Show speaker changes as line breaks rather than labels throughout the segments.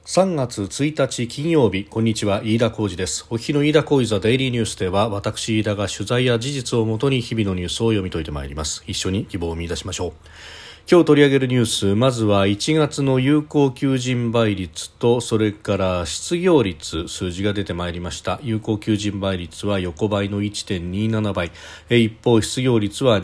3月1日金曜日、こんにちは、飯田浩司です。お聞きの飯田浩司ザデイリーニュースでは、私飯田が取材や事実をもとに日々のニュースを読み解いてまいります。一緒に希望を見出しましょう。今日取り上げるニュース、まずは1月の有効求人倍率と、それから失業率、数字が出てまいりました。有効求人倍率は横ばいの 1.27 倍、一方失業率は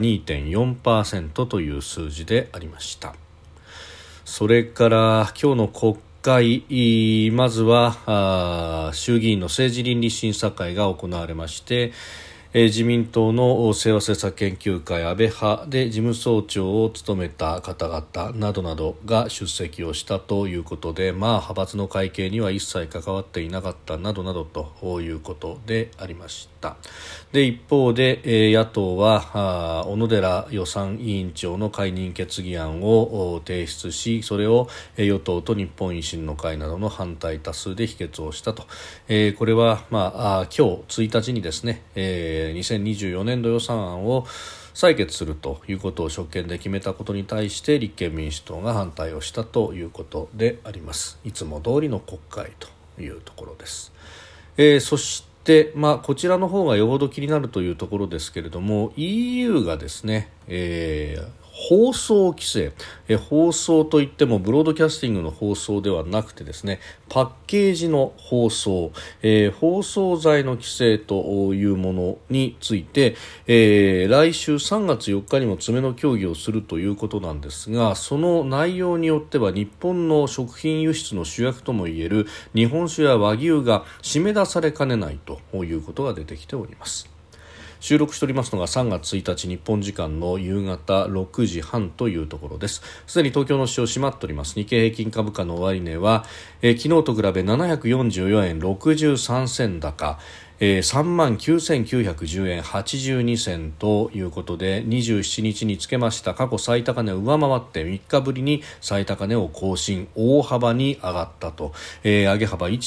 2.4% という数字でありました。それから今日の国会、まずは衆議院の政治倫理審査会が行われまして、自民党の清和政策研究会安倍派で事務総長を務めた方々などなどが出席をしたということで、派閥の会計には一切関わっていなかったなどなどということでありました。で、一方で野党は小野寺予算委員長の解任決議案を提出し、それを与党と日本維新の会などの反対多数で否決をしたと。これは今日1日にですね、2024年度予算案を採決するということを職権で決めたことに対して立憲民主党が反対をしたということであります。いつも通りの国会というところです。そしてこちらの方がよほど気になるというところですけれども、 EU がですね、放送規制、放送といってもブロードキャスティングの放送ではなくてですね、パッケージの放送、放送罪の規制というものについて、来週3月4日にも詰めの協議をするということなんですが、その内容によっては日本の食品輸出の主役ともいえる日本酒や和牛が締め出されかねないということが出てきております。収録しておりますのが3月1日日本時間の夕方6時半というところです。すでに東京の市場閉まっております。日経平均株価の終値は、昨日と比べ744円63銭高、39,910円82銭ということで、27日につけました過去最高値を上回って3日ぶりに最高値を更新、大幅に上がったと、上げ幅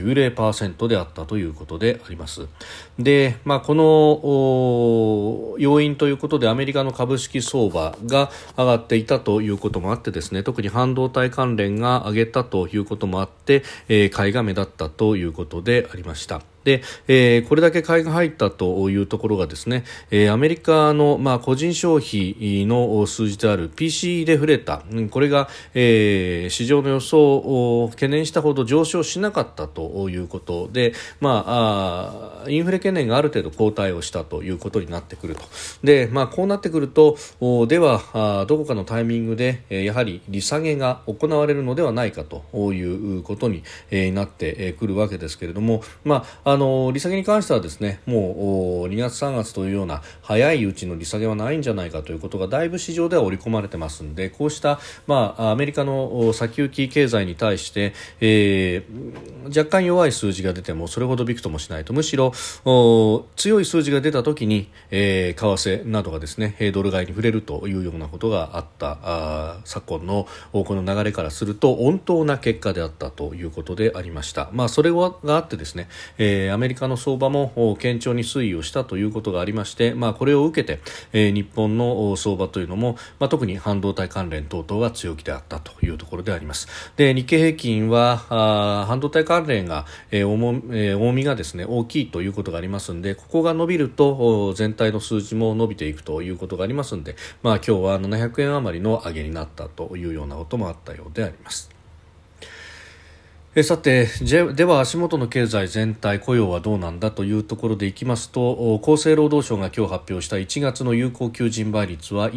1.90% であったということであります。で、この要因ということでアメリカの株式相場が上がっていたということもあってですね、特に半導体関連が上げたということもあって、買いが目立ったということでありました。で、これだけ買いが入ったというところがですね、アメリカの、個人消費の数字である PCE デフレータ、これが、市場の予想を懸念したほど上昇しなかったということで、インフレ懸念がある程度後退をしたということになってくると。で、こうなってくると、ではどこかのタイミングでやはり利下げが行われるのではないかということになってくるわけですけれども、利下げに関してはですね、もう2月3月というような早いうちの利下げはないんじゃないかということがだいぶ市場では織り込まれてますので、こうした、アメリカの先行き経済に対して、若干弱い数字が出てもそれほどびくともしないと、むしろ強い数字が出た時に、為替などがですねドル買いに触れるというようなことがあった昨今のこの流れからすると穏当な結果であったということでありました。それがあってですね、アメリカの相場も堅調に推移をしたということがありまして、これを受けて、日本の相場というのも、特に半導体関連等々が強気であったというところであります。で、日経平均は半導体関連が、重みがですね大きいということがありますので、ここが伸びると全体の数字も伸びていくということがありますので、今日は700円余りの上げになったというようなこともあったようであります。さて、では足元の経済全体、雇用はどうなんだというところでいきますと、厚生労働省が今日発表した1月の有効求人倍率は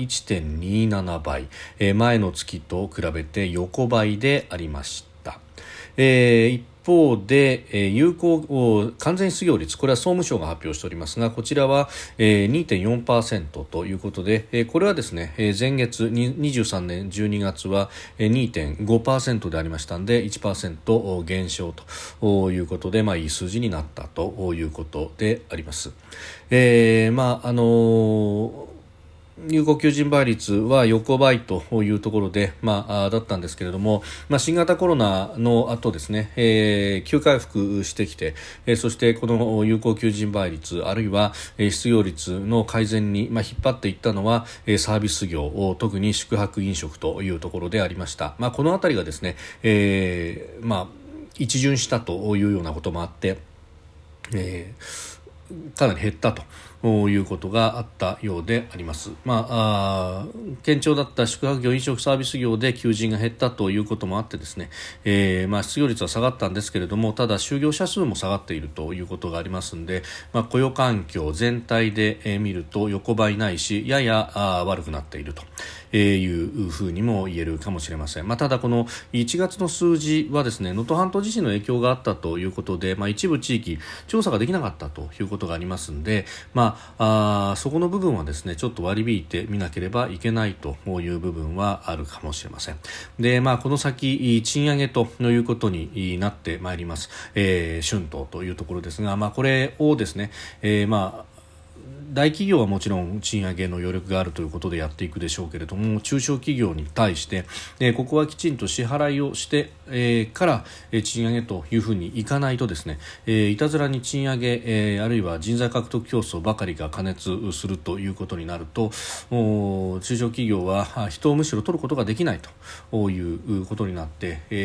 1.27 倍、前の月と比べて横ばいでありました。一方で、有効完全失業率、これは総務省が発表しておりますが、こちらは、2.4% ということで、これはですね、前月23年12月は 2.5% でありましたので 1% 減少ということで、いい数字になったということであります。有効求人倍率は横ばいというところで、だったんですけれども、新型コロナの後ですね、急回復してきて、そしてこの有効求人倍率あるいは失業率の改善に、引っ張っていったのはサービス業、特に宿泊飲食というところでありました。このあたりがですね、 一巡したというようなこともあって、かなり減ったということがあったようであります。堅調だった宿泊業飲食サービス業で求人が減ったということもあってですね、失業率は下がったんですけれども、ただ就業者数も下がっているということがありますので、雇用環境全体で見ると横ばいないし、やや悪くなっているというふうにも言えるかもしれません。ただこの1月の数字はですね、能登半島地震の影響があったということで、一部地域調査ができなかったということがありますので、そこの部分はですね、ちょっと割り引いてみなければいけないという部分はあるかもしれません。で、この先賃上げということになってまいります。春闘というところですが、これをですね、大企業はもちろん賃上げの余力があるということでやっていくでしょうけれども、中小企業に対して、ここはきちんと支払いをして、から賃上げというふうにいかないとですね、いたずらに賃上げ、あるいは人材獲得競争ばかりが過熱するということになると、中小企業は人をむしろ取ることができないということになって、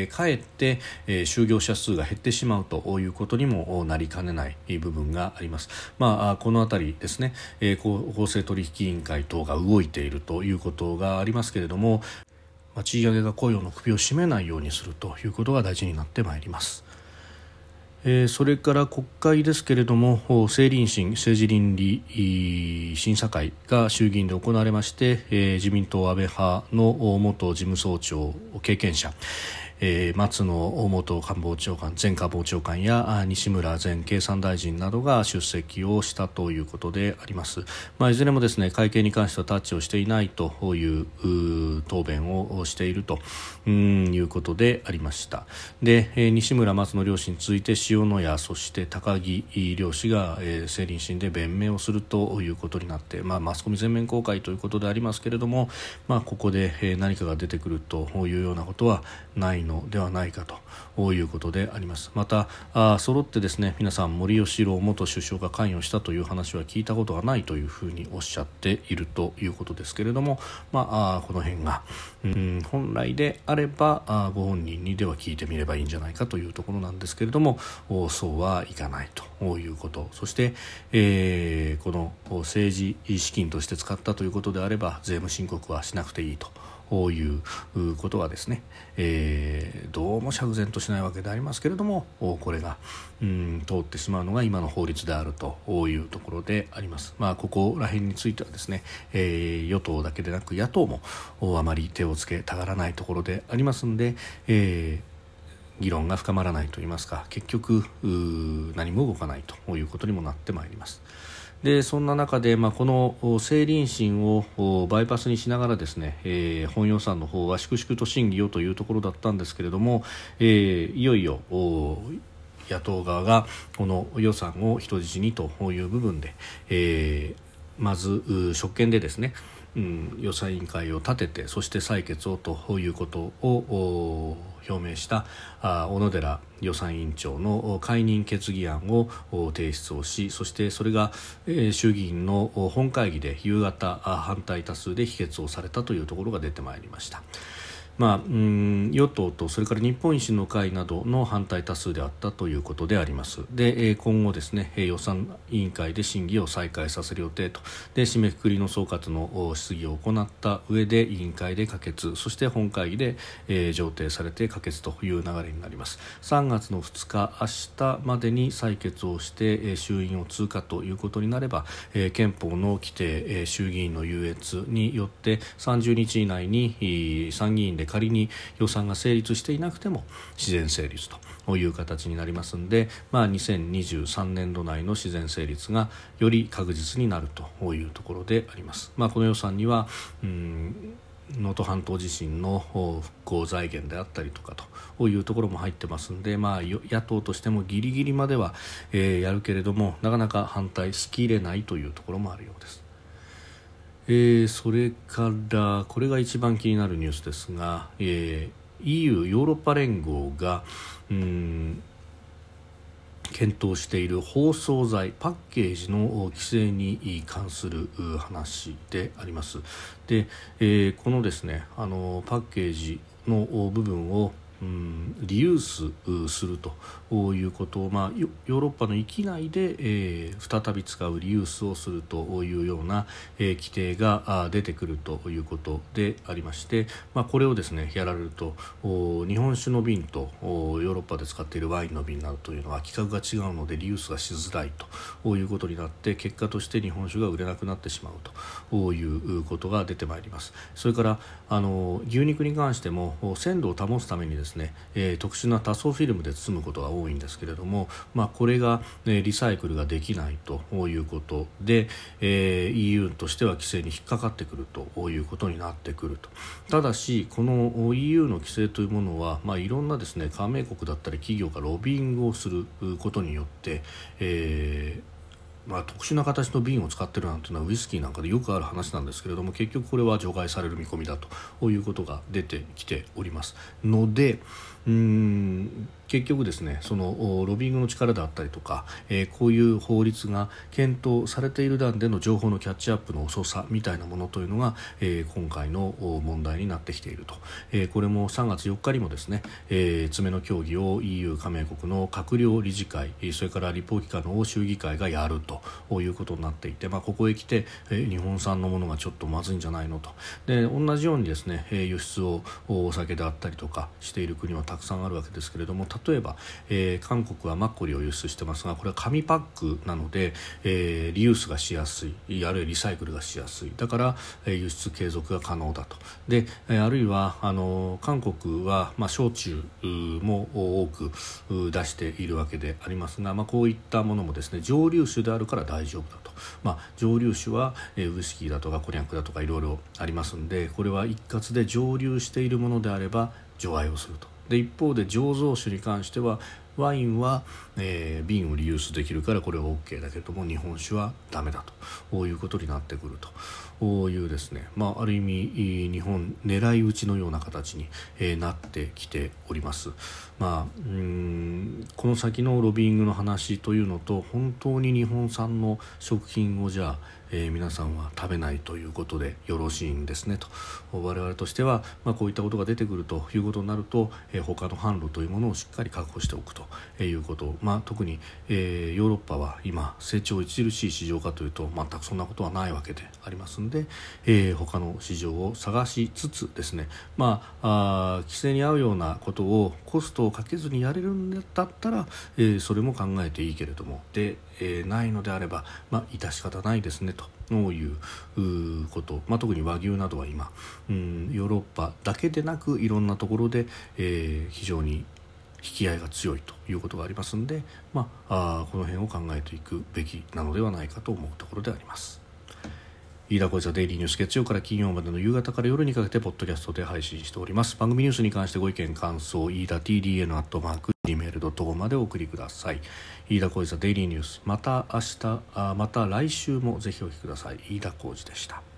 かえって就業者数が減ってしまうということにもなりかねない部分があります。このあたりですね、公正取引委員会等が動いているということがありますけれども、賃上げが雇用の首を絞めないようにするということが大事になってまいります。それから国会ですけれども、政倫審政治倫理審査会が衆議院で行われまして、自民党安倍派の元事務総長経験者、松野元官房長官、前官房長官や西村前経産大臣などが出席をしたということであります。いずれもですね、会計に関してはタッチをしていないという答弁をしているということでありました。で、西村松野両氏について塩谷、そして高木両氏が政倫審で弁明をするということになって、マスコミ全面公開ということでありますけれども、ここで何かが出てくるというようなことはないのではないかということであります。また揃ってですね、皆さん森喜朗元首相が関与したという話は聞いたことがないというふうにおっしゃっているということですけれども、この辺が本来であればご本人にでは聞いてみればいいんじゃないかというところなんですけれども、そうはいかないということ、そして、この政治資金として使ったということであれば税務申告はしなくていいということがですね、どうも釈然としないわけでありますけれども、これが通ってしまうのが今の法律であるというところであります。ここら辺についてはですね、与党だけでなく野党もあまり手をつけたがらないところでありますので、議論が深まらないといいますか、結局何も動かないということにもなってまいります。でそんな中で、この政倫審をバイパスにしながらですね、本予算の方は粛々と審議をというところだったんですけれども、いよいよ野党側がこの予算を人質にという部分で、まず職権でですね、予算委員会を立てて、そして採決をということを表明した小野寺予算委員長の解任決議案を提出をし、そしてそれが衆議院の本会議で夕方反対多数で否決をされたというところが出てまいりました。与党とそれから日本維新の会などの反対多数であったということであります。で、今後ですね、予算委員会で審議を再開させる予定と、で締めくくりの総括の質疑を行った上で委員会で可決、そして本会議で、上程されて可決という流れになります。3月の2日明日までに採決をして、衆院を通過ということになれば、憲法の規定、衆議院の優越によって30日以内に参議院で仮に予算が成立していなくても自然成立という形になりますので、2023年度内の自然成立がより確実になるというところであります。この予算には能登半島地震の復興財源であったりとかというところも入ってますので、野党としてもギリギリまでは、やるけれどもなかなか反対しきれないというところもあるようです。それからこれが一番気になるニュースですが、EU ヨーロッパ連合が検討している包装材パッケージの規制に関する話であります。で、このですねパッケージの部分をリユースするということを、ヨーロッパの域内で、再び使うリユースをするというような、規定が出てくるということでありまして、これをですねやられると日本酒の瓶とヨーロッパで使っているワインの瓶などというのは規格が違うのでリユースがしづらいということになって、結果として日本酒が売れなくなってしまうということが出てまいります。それから牛肉に関しても鮮度を保つためにですね、特殊な多層フィルムで包むことが多いんですけれども、これが、リサイクルができないということで、EU としては規制に引っかかってくるということになってくると。ただしこの EU の規制というものは、いろんなですね加盟国だったり企業がロビーイングをすることによって、特殊な形の瓶を使っているなんていうのはウイスキーなんかでよくある話なんですけれども、結局これは除外される見込みだということが出てきておりますので、結局ですねそのロビングの力であったりとか、こういう法律が検討されている段での情報のキャッチアップの遅さみたいなものというのが、今回の問題になってきていると。これも3月4日にもですね、詰めの協議を EU 加盟国の閣僚理事会、それから立法機関の欧州議会がやるということになっていて、ここへ来て、日本産のものがちょっとまずいんじゃないのと。で同じようにですね輸出をお酒であったりとかしている国はたくさんあるわけですけれども、例えば、韓国はマッコリを輸出してますが、これは紙パックなので、リユースがしやすい、あるいはリサイクルがしやすい、だから、輸出継続が可能だと。であるいは韓国は、焼酎も多く出しているわけでありますが、こういったものもですね蒸留酒であるから大丈夫だと。蒸留酒は、ウイスキーだとかコニャックだとかいろいろありますので、これは一括で蒸留しているものであれば除外をすると。で一方で醸造酒に関してはワインは、瓶をリユースできるからこれは OK だけれども日本酒はダメだということになってくるというですね、ある意味日本狙い撃ちのような形に、なってきております。この先のロビーイングの話というのと、本当に日本産の食品をじゃあ皆さんは食べないということでよろしいんですねと。我々としては、こういったことが出てくるということになると、他の販路というものをしっかり確保しておくということ、特に、ヨーロッパは今成長著しい市場かというと全くそんなことはないわけでありますので、他の市場を探しつつですね、規制に合うようなことをコストをかけずにやれるんだったら、それも考えていいけれども、で、ないのであれば、致し方ないですねということ、特に和牛などは今、ヨーロッパだけでなくいろんなところで、非常に引き合いが強いということがありますので、この辺を考えていくべきなのではないかと思うところであります。飯田浩司はデイリーニュース、月曜から金曜までの夕方から夜にかけてポッドキャストで配信しております。番組ニュースに関してご意見感想、飯田 TDN@gmail.com までお送りください。飯田浩司はデイリーニュース、また来週もぜひお聞きください。飯田浩司でした。